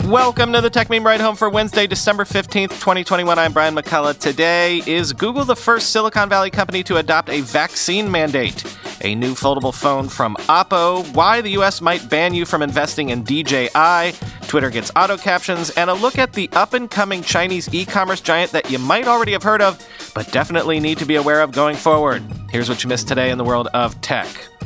Welcome to the Tech Meme Ride Home for Wednesday, December 15th, 2021. I'm Brian McCullough. Today, is Google the first Silicon Valley company to adopt a vaccine mandate? A new foldable phone from Oppo, why the US might ban you from investing in DJI, Twitter gets auto captions, and a look at the up-and-coming Chinese e-commerce giant that you might already have heard of, but definitely need to be aware of going forward. Here's what you missed today in the world of tech.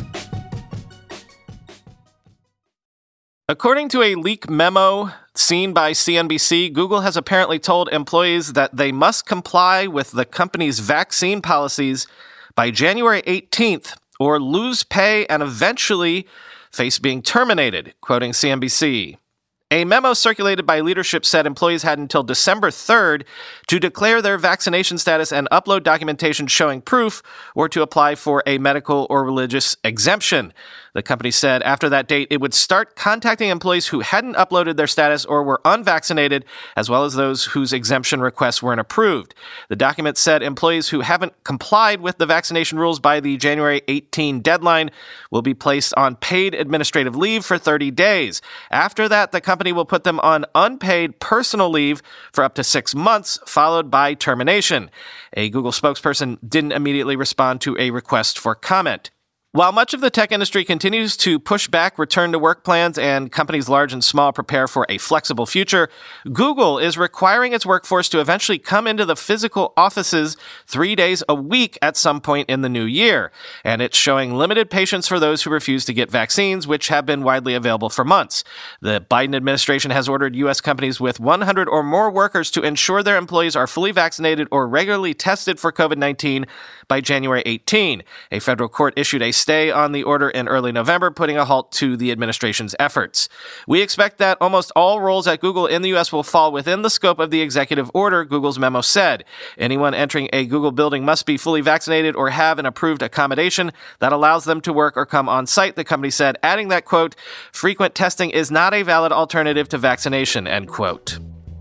According to a leak memo seen by CNBC, Google has apparently told employees that they must comply with the company's vaccine policies by January 18th or lose pay and eventually face being terminated, quoting CNBC. A memo circulated by leadership said employees had until December 3rd to declare their vaccination status and upload documentation showing proof or to apply for a medical or religious exemption. The company said after that date, it would start contacting employees who hadn't uploaded their status or were unvaccinated, as well as those whose exemption requests weren't approved. The document said employees who haven't complied with the vaccination rules by the January 18 deadline will be placed on paid administrative leave for 30 days. After that, the company will put them on unpaid personal leave for up to 6 months, followed by termination. A Google spokesperson didn't immediately respond to a request for comment. While much of the tech industry continues to push back return-to-work plans and companies large and small prepare for a flexible future, Google is requiring its workforce to eventually come into the physical offices 3 days a week at some point in the new year. And it's showing limited patience for those who refuse to get vaccines, which have been widely available for months. The Biden administration has ordered U.S. companies with 100 or more workers to ensure their employees are fully vaccinated or regularly tested for COVID-19 by January 18. A federal court issued a stay on the order in early November, putting a halt to the administration's efforts. We expect that almost all roles at Google in the U.S. will fall within the scope of the executive order, Google's memo said. Anyone entering a Google building must be fully vaccinated or have an approved accommodation that allows them to work or come on site, the company said, adding that, quote, frequent testing is not a valid alternative to vaccination, end quote.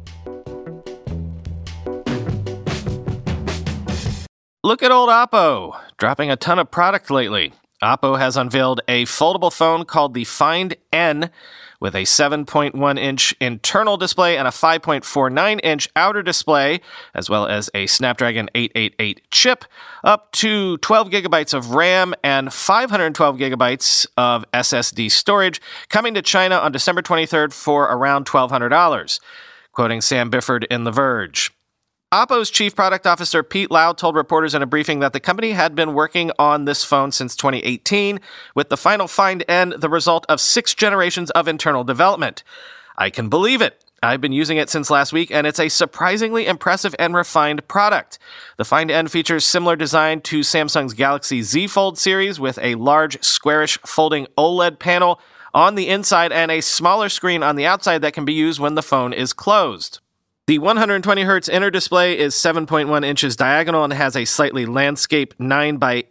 Look at old Oppo, dropping a ton of product lately. Oppo has unveiled a foldable phone called the Find N with a 7.1-inch internal display and a 5.49-inch outer display, as well as a Snapdragon 888 chip, up to 12 gigabytes of RAM and 512 gigabytes of SSD storage, coming to China on December 23rd for around $1,200, quoting Sam Bifford in The Verge. Oppo's chief product officer Pete Lau told reporters in a briefing that the company had been working on this phone since 2018, with the final Find N the result of 6 generations of internal development. I can believe it. I've been using it since last week, and it's a surprisingly impressive and refined product. The Find N features similar design to Samsung's Galaxy Z Fold series, with a large, squarish, folding OLED panel on the inside and a smaller screen on the outside that can be used when the phone is closed. The 120Hz inner display is 7.1 inches diagonal and has a slightly landscape 9 by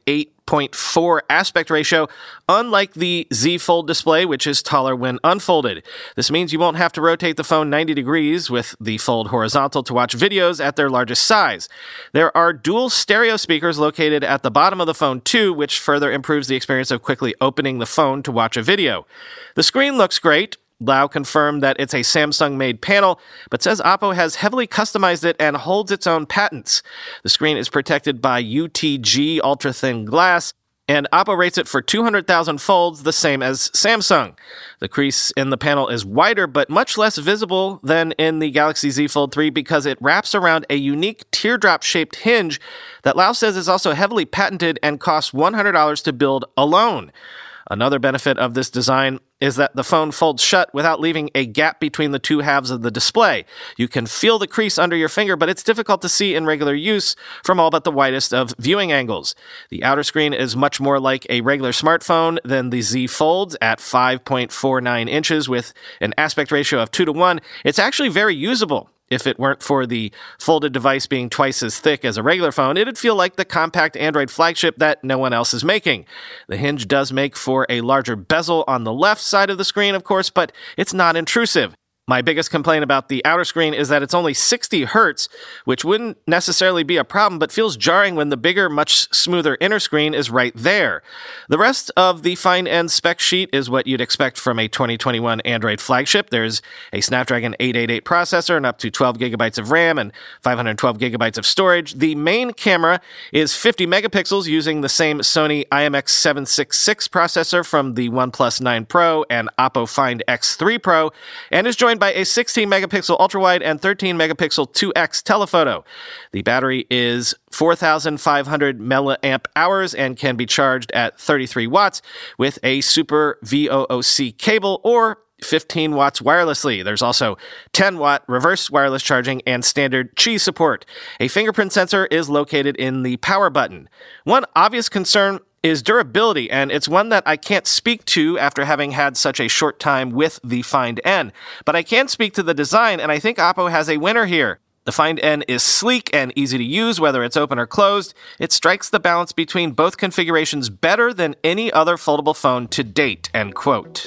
8.4 aspect ratio, unlike the Z Fold display, which is taller when unfolded. This means you won't have to rotate the phone 90 degrees with the fold horizontal to watch videos at their largest size. There are dual stereo speakers located at the bottom of the phone too, which further improves the experience of quickly opening the phone to watch a video. The screen looks great. Lau confirmed that it's a Samsung-made panel, but says Oppo has heavily customized it and holds its own patents. The screen is protected by UTG ultra-thin glass, and Oppo rates it for 200,000 folds, the same as Samsung. The crease in the panel is wider, but much less visible than in the Galaxy Z Fold 3 because it wraps around a unique teardrop-shaped hinge that Lau says is also heavily patented and costs $100 to build alone. Another benefit of this design is that the phone folds shut without leaving a gap between the two halves of the display. You can feel the crease under your finger, but it's difficult to see in regular use from all but the widest of viewing angles. The outer screen is much more like a regular smartphone than the Z Folds at 5.49 inches with an aspect ratio of 2:1. It's actually very usable. If it weren't for the folded device being twice as thick as a regular phone, it'd feel like the compact Android flagship that no one else is making. The hinge does make for a larger bezel on the left side of the screen, of course, but it's not intrusive. My biggest complaint about the outer screen is that it's only 60 hertz, which wouldn't necessarily be a problem, but feels jarring when the bigger, much smoother inner screen is right there. The rest of the Find N spec sheet is what you'd expect from a 2021 Android flagship. There's a Snapdragon 888 processor and up to 12 gigabytes of RAM and 512 gigabytes of storage. The main camera is 50 megapixels using the same Sony IMX766 processor from the OnePlus 9 Pro and Oppo Find X3 Pro, and is joined by a 16-megapixel ultrawide and 13-megapixel 2x telephoto. The battery is 4,500 milliamp hours and can be charged at 33 watts with a Super VOOC cable or 15 watts wirelessly. There's also 10-watt reverse wireless charging and standard Qi support. A fingerprint sensor is located in the power button. One obvious concern is durability, and it's one that I can't speak to after having had such a short time with the Find N. But I can speak to the design, and I think Oppo has a winner here. The Find N is sleek and easy to use, whether it's open or closed. It strikes the balance between both configurations better than any other foldable phone to date, end quote.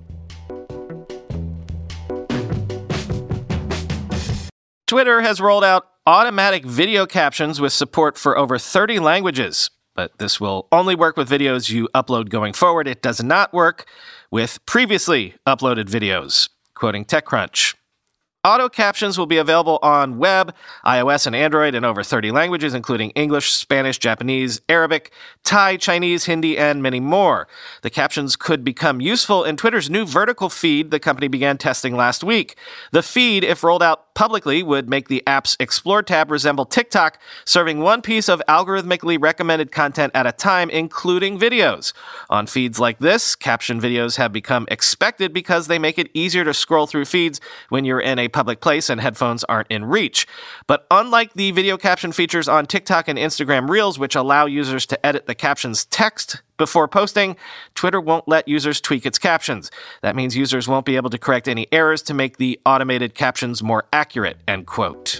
Twitter has rolled out automatic video captions with support for over 30 languages. But this will only work with videos you upload going forward. It does not work with previously uploaded videos. Quoting TechCrunch. Auto captions will be available on web, iOS, and Android in over 30 languages, including English, Spanish, Japanese, Arabic, Thai, Chinese, Hindi, and many more. The captions could become useful in Twitter's new vertical feed the company began testing last week. The feed, if rolled out publicly, would make the app's Explore tab resemble TikTok, serving one piece of algorithmically recommended content at a time, including videos. On feeds like this, caption videos have become expected because they make it easier to scroll through feeds when you're in a public place and headphones aren't in reach. But unlike the video caption features on TikTok and Instagram Reels, which allow users to edit the caption's text before posting, Twitter won't let users tweak its captions. That means users won't be able to correct any errors to make the automated captions more accurate, end quote.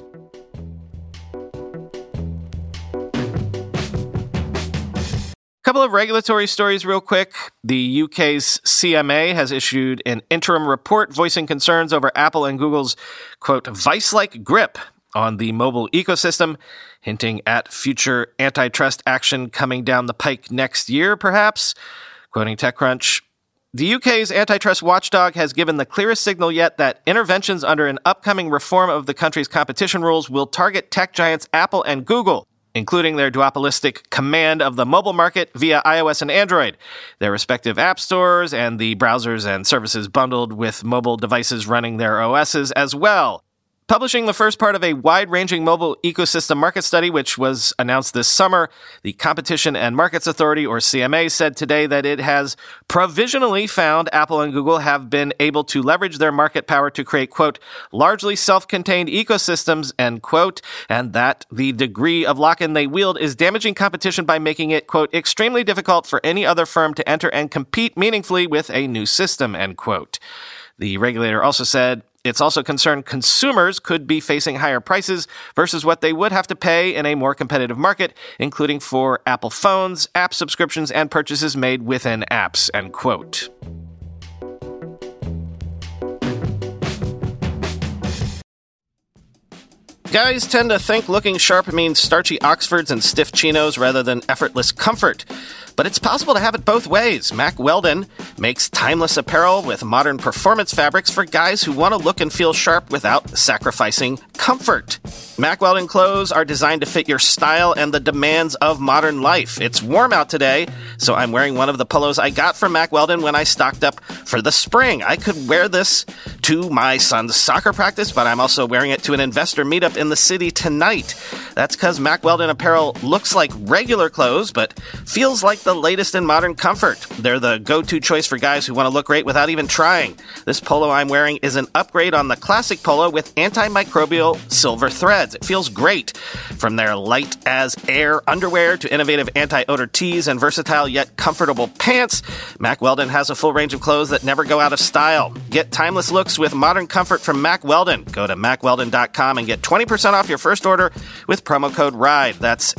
Couple of regulatory stories real quick. The UK's CMA has issued an interim report voicing concerns over Apple and Google's, quote, vice-like grip on the mobile ecosystem, hinting at future antitrust action coming down the pike next year, perhaps. Quoting TechCrunch, the UK's antitrust watchdog has given the clearest signal yet that interventions under an upcoming reform of the country's competition rules will target tech giants Apple and Google, including their duopolistic command of the mobile market via iOS and Android, their respective app stores, and the browsers and services bundled with mobile devices running their OSs as well. Publishing the first part of a wide-ranging mobile ecosystem market study, which was announced this summer, the Competition and Markets Authority, or CMA, said today that it has provisionally found Apple and Google have been able to leverage their market power to create, quote, largely self-contained ecosystems, end quote, and that the degree of lock-in they wield is damaging competition by making it, quote, extremely difficult for any other firm to enter and compete meaningfully with a new system, end quote. The regulator also said it's also concerned consumers could be facing higher prices versus what they would have to pay in a more competitive market, including for Apple phones, app subscriptions, and purchases made within apps, end quote. Guys tend to think looking sharp means starchy Oxfords and stiff chinos rather than effortless comfort. But it's possible to have it both ways. Mack Weldon makes timeless apparel with modern performance fabrics for guys who want to look and feel sharp without sacrificing comfort. Mack Weldon clothes are designed to fit your style and the demands of modern life. It's warm out today, so I'm wearing one of the polos I got from Mack Weldon when I stocked up for the spring. I could wear this to my son's soccer practice, but I'm also wearing it to an investor meetup in the city tonight. That's because Mack Weldon apparel looks like regular clothes, but feels like the latest in modern comfort. They're the go-to choice for guys who want to look great without even trying. This polo I'm wearing is an upgrade on the classic polo with antimicrobial silver threads. It feels great. From their light as air underwear to innovative anti-odor tees and versatile yet comfortable pants, Mack Weldon has a full range of clothes that never go out of style. Get timeless looks with modern comfort from Mack Weldon. Go to mackweldon.com and get 20% off your first order with promo code RIDE. That's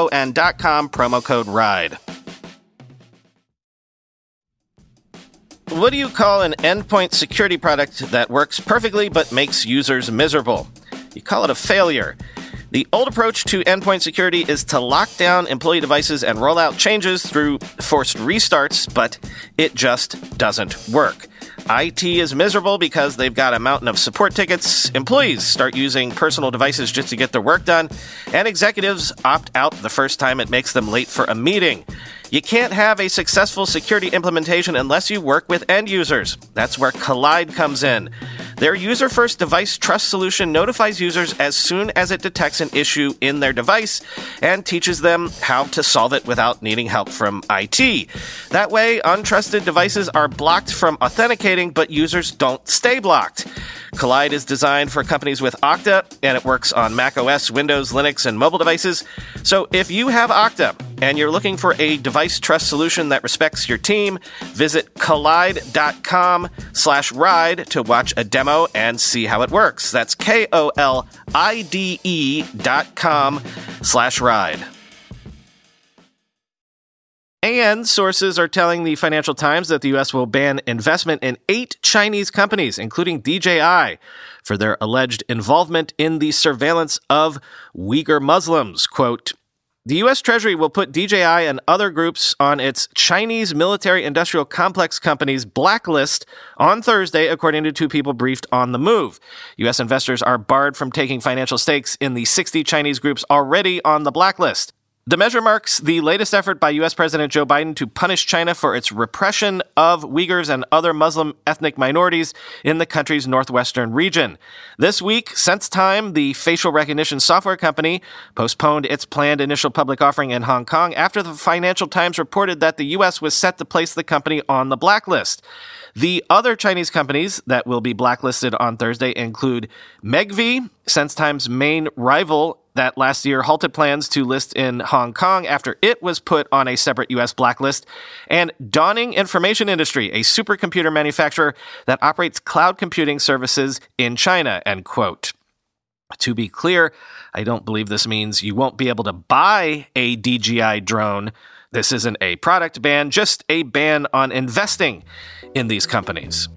MACWELDON.com, promo code RIDE. what do you call an endpoint security product that works perfectly but makes users miserable? You call it a failure. The old approach to endpoint security is to lock down employee devices and roll out changes through forced restarts, but it just doesn't work. IT is miserable because they've got a mountain of support tickets, employees start using personal devices just to get their work done, and executives opt out the first time it makes them late for a meeting. You can't have a successful security implementation unless you work with end users. That's where Kolide comes in. Their user-first device trust solution notifies users as soon as it detects an issue in their device and teaches them how to solve it without needing help from IT. That way, untrusted devices are blocked from authenticating, but users don't stay blocked. Kolide is designed for companies with Okta, and it works on macOS, Windows, Linux, and mobile devices. So if you have Okta and you're looking for a device trust solution that respects your team, visit kolide.com/ride to watch a demo and see how it works. That's KOLIDE.com/ride. And sources are telling the Financial Times that the U.S. will ban investment in 8 Chinese companies, including DJI, for their alleged involvement in the surveillance of Uyghur Muslims. Quote, the U.S. Treasury will put DJI and other groups on its Chinese military-industrial complex companies blacklist on Thursday, according to 2 people briefed on the move. U.S. investors are barred from taking financial stakes in the 60 Chinese groups already on the blacklist. The measure marks the latest effort by U.S. President Joe Biden to punish China for its repression of Uyghurs and other Muslim ethnic minorities in the country's northwestern region. This week, SenseTime, the facial recognition software company, postponed its planned initial public offering in Hong Kong after the Financial Times reported that the U.S. was set to place the company on the blacklist. The other Chinese companies that will be blacklisted on Thursday include Megvii, SenseTime's main rival that last year halted plans to list in Hong Kong after it was put on a separate U.S. blacklist, and Dawning Information Industry, a supercomputer manufacturer that operates cloud computing services in China, end quote. To be clear, I don't believe this means you won't be able to buy a DJI drone. This isn't a product ban, just a ban on investing in these companies.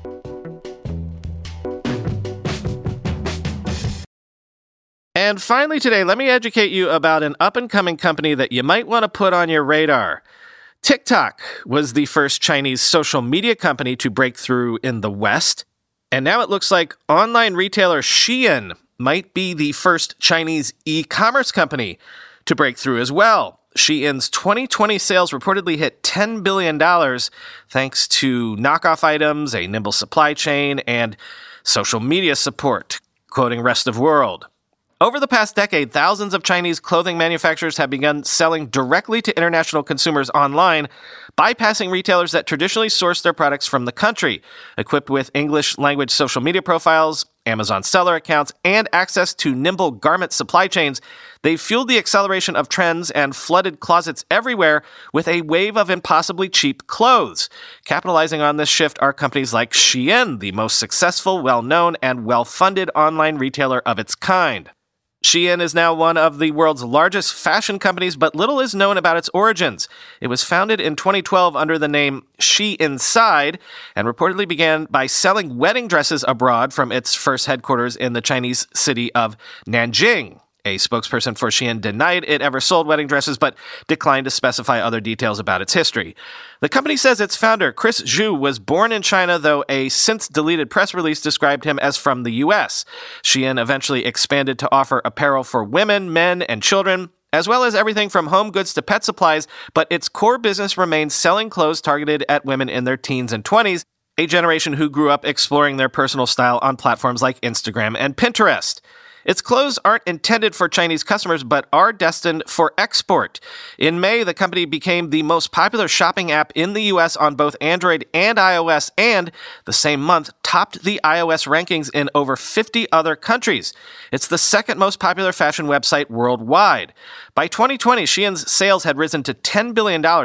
And finally today, let me educate you about an up-and-coming company that you might want to put on your radar. TikTok was the first Chinese social media company to break through in the West, and now it looks like online retailer Shein might be the first Chinese e-commerce company to break through as well. Shein's 2020 sales reportedly hit $10 billion thanks to knockoff items, a nimble supply chain, and social media support, quoting Rest of World. Over the past decade, thousands of Chinese clothing manufacturers have begun selling directly to international consumers online, bypassing retailers that traditionally source their products from the country. Equipped with English-language social media profiles, Amazon seller accounts, and access to nimble garment supply chains, they've fueled the acceleration of trends and flooded closets everywhere with a wave of impossibly cheap clothes. Capitalizing on this shift are companies like Shein, the most successful, well-known, and well-funded online retailer of its kind. Shein is now one of the world's largest fashion companies, but little is known about its origins. It was founded in 2012 under the name She Inside and reportedly began by selling wedding dresses abroad from its first headquarters in the Chinese city of Nanjing. A spokesperson for Shein denied it ever sold wedding dresses, but declined to specify other details about its history. The company says its founder, Chris Zhu, was born in China, though a since-deleted press release described him as from the U.S. Shein eventually expanded to offer apparel for women, men, and children, as well as everything from home goods to pet supplies, but its core business remains selling clothes targeted at women in their teens and 20s, a generation who grew up exploring their personal style on platforms like Instagram and Pinterest. Its clothes aren't intended for Chinese customers, but are destined for export. In May, the company became the most popular shopping app in the U.S. on both Android and iOS, and the same month topped the iOS rankings in over 50 other countries. It's the second most popular fashion website worldwide. By 2020, Shein's sales had risen to $10 billion, a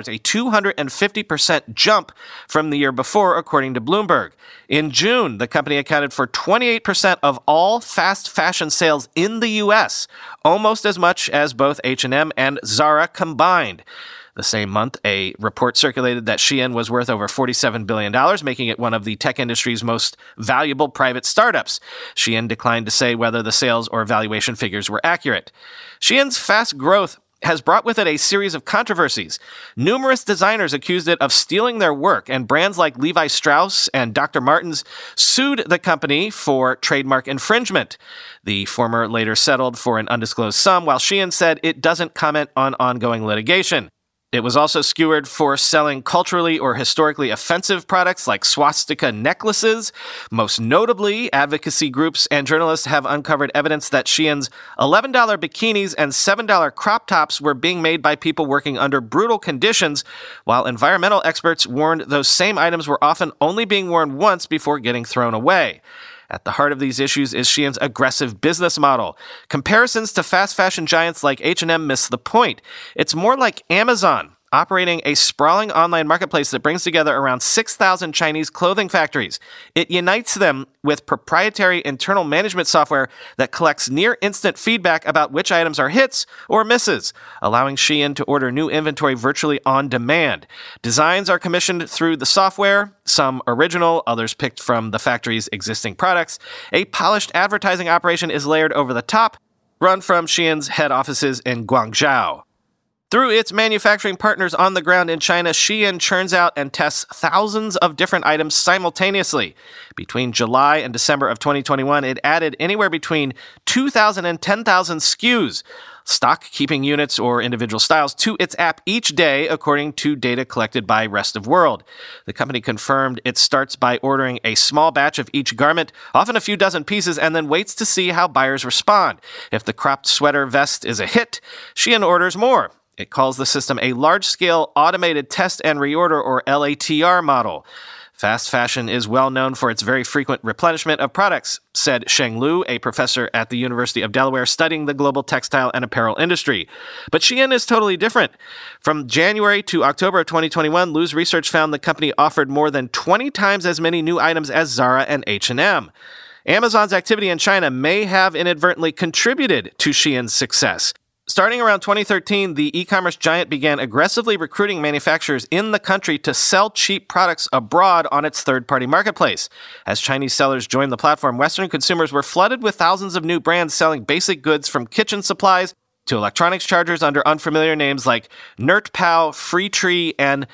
250% jump from the year before, according to Bloomberg. In June, the company accounted for 28% of all fast fashion sales in the U.S., almost as much as both H&M and Zara combined. The same month, a report circulated that Shein was worth over $47 billion, making it one of the tech industry's most valuable private startups. Shein declined to say whether the sales or valuation figures were accurate. Shein's fast growth has brought with it a series of controversies. Numerous designers accused it of stealing their work, and brands like Levi Strauss and Dr. Martens sued the company for trademark infringement. The former later settled for an undisclosed sum, while Shein said it doesn't comment on ongoing litigation. It was also skewered for selling culturally or historically offensive products like swastika necklaces. Most notably, advocacy groups and journalists have uncovered evidence that Shein's $11 bikinis and $7 crop tops were being made by people working under brutal conditions, while environmental experts warned those same items were often only being worn once before getting thrown away. At the heart of these issues is Shein's aggressive business model. Comparisons to fast fashion giants like H&M miss the point. It's more like Amazon, operating a sprawling online marketplace that brings together around 6,000 Chinese clothing factories. It unites them with proprietary internal management software that collects near-instant feedback about which items are hits or misses, allowing Shein to order new inventory virtually on demand. Designs are commissioned through the software, some original, others picked from the factory's existing products. A polished advertising operation is layered over the top, run from Shein's head offices in Guangzhou. Through its manufacturing partners on the ground in China, Shein churns out and tests thousands of different items simultaneously. Between July and December of 2021, it added anywhere between 2,000 and 10,000 SKUs, stock-keeping units or individual styles, to its app each day, according to data collected by Rest of World. The company confirmed it starts by ordering a small batch of each garment, often a few dozen pieces, and then waits to see how buyers respond. If the cropped sweater vest is a hit, Shein orders more. It calls the system a large-scale automated test and reorder, or LATR model. Fast fashion is well known for its very frequent replenishment of products, said Sheng Lu, a professor at the University of Delaware studying the global textile and apparel industry. But Shein is totally different. From January to October of 2021, Lu's research found the company offered more than 20 times as many new items as Zara and H&M. Amazon's activity in China may have inadvertently contributed to Shein's success. Starting around 2013, the e-commerce giant began aggressively recruiting manufacturers in the country to sell cheap products abroad on its third-party marketplace. As Chinese sellers joined the platform, Western consumers were flooded with thousands of new brands selling basic goods from kitchen supplies to electronics chargers under unfamiliar names like NerdPow, Freetree, and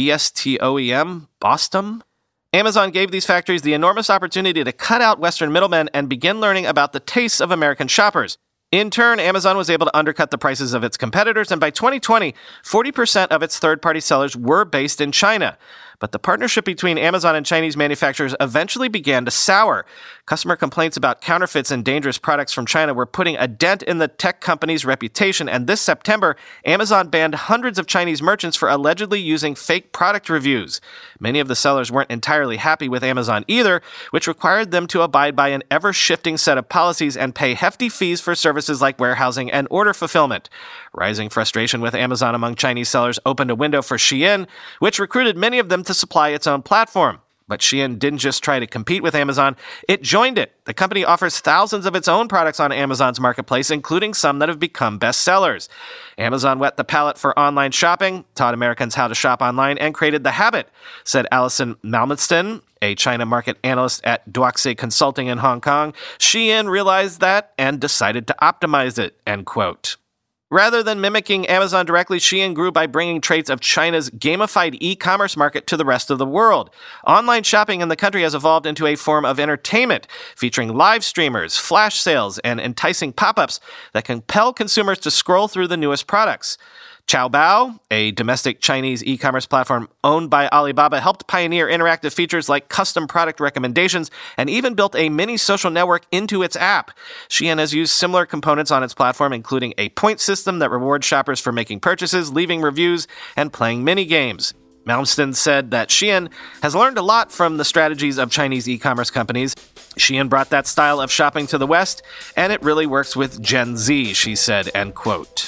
BSTOEM, Bostom. Amazon gave these factories the enormous opportunity to cut out Western middlemen and begin learning about the tastes of American shoppers. In turn, Amazon was able to undercut the prices of its competitors, and by 2020, 40% of its third-party sellers were based in China. But the partnership between Amazon and Chinese manufacturers eventually began to sour. Customer complaints about counterfeits and dangerous products from China were putting a dent in the tech company's reputation, and this September, Amazon banned hundreds of Chinese merchants for allegedly using fake product reviews. Many of the sellers weren't entirely happy with Amazon either, which required them to abide by an ever-shifting set of policies and pay hefty fees for services like warehousing and order fulfillment. Rising frustration with Amazon among Chinese sellers opened a window for Shein, which recruited many of them to supply its own platform. But Shein didn't just try to compete with Amazon, it joined it. The company offers thousands of its own products on Amazon's marketplace, including some that have become bestsellers. Amazon wet the palate for online shopping, taught Americans how to shop online, and created the habit, said Allison Malmsteen, a China market analyst at Duaxi Consulting in Hong Kong. Shein realized that and decided to optimize it, end quote. Rather than mimicking Amazon directly, Shein grew by bringing traits of China's gamified e-commerce market to the rest of the world. Online shopping in the country has evolved into a form of entertainment, featuring live streamers, flash sales, and enticing pop-ups that compel consumers to scroll through the newest products. Taobao, a domestic Chinese e-commerce platform owned by Alibaba, helped pioneer interactive features like custom product recommendations and even built a mini social network into its app. Shein has used similar components on its platform, including a point system that rewards shoppers for making purchases, leaving reviews, and playing mini-games. Malmsteen said that Shein has learned a lot from the strategies of Chinese e-commerce companies. Shein brought that style of shopping to the West, and it really works with Gen Z, she said, end quote.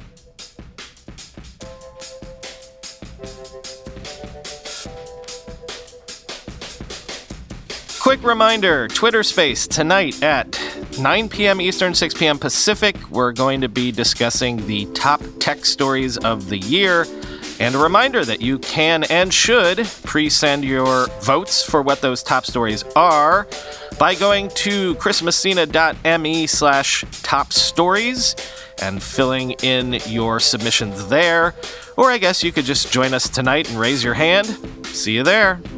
Quick reminder, Twitter Space tonight at 9 p.m. Eastern, 6 p.m. Pacific. We're going to be discussing the top tech stories of the year. And a reminder that you can and should pre-send your votes for what those top stories are by going to chrismessina.me/top stories and filling in your submissions there. Or I guess you could just join us tonight and raise your hand. See you there.